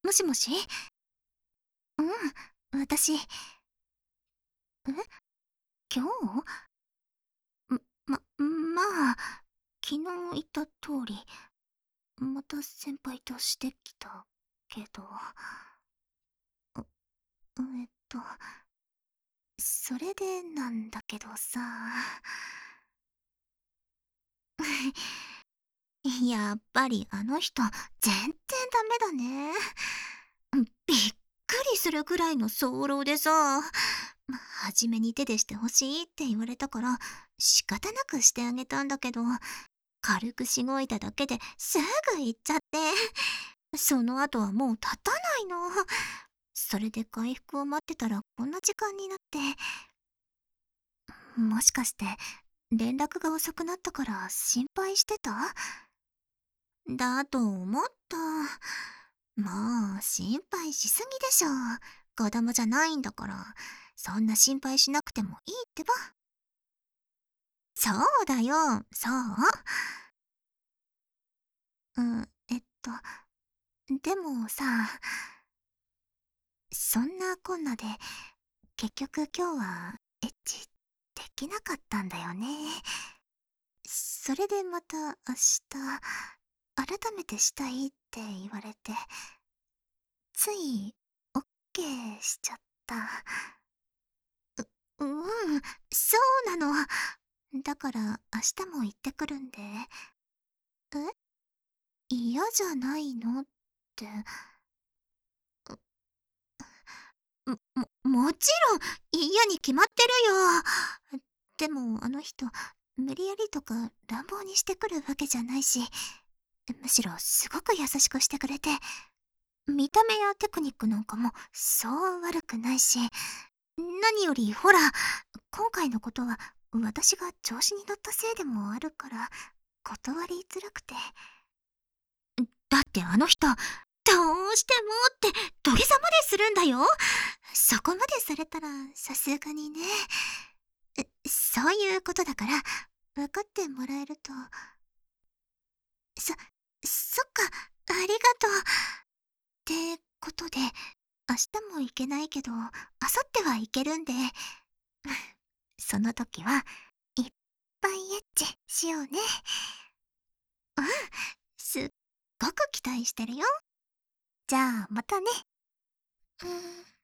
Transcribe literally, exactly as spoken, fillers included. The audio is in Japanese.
もしもし。うん、私。え、今日んま、まあ、昨日言った通り、また先輩としてきたけど、うえっと、それでなんだけどさ。やっぱりあの人、全然ダメだね。びっくりするくらいの早漏でさ、初めに手でしてほしいって言われたから、仕方なくしてあげたんだけど、軽くしごいただけですぐ行っちゃって、その後はもう立たないの。それで回復を待ってたらこんな時間になって、もしかして連絡が遅くなったから心配してた？だと思った。もう心配しすぎでしょ。子供じゃないんだから、そんな心配しなくてもいいってば。そうだよ、そう。うん、えっと、でもさ、そんなこんなで、結局今日はエッチできなかったんだよね。それでまた明日、改めてしたいって言われて、つい、オッケーしちゃった。う、うん、そうなの。だから明日も行ってくるんで。え、嫌じゃないのって。も、も、もちろん嫌に決まってるよ。でもあの人、無理やりとか乱暴にしてくるわけじゃないし、むしろすごく優しくしてくれて、見た目やテクニックなんかもそう悪くないし、何よりほら、今回のことは私が調子に乗ったせいでもあるから、断りづらくて。だってあの人、どうしてもって土下座までするんだよ。そこまでされたらさすがにね。そういうことだから分かってもらえると。そ、そっか、ありがとう。ってことで、明日も行けないけど、明後日は行けるんで、その時はいっぱいエッチしようね。うん、すっごく期待してるよ。じゃあまたね。うん。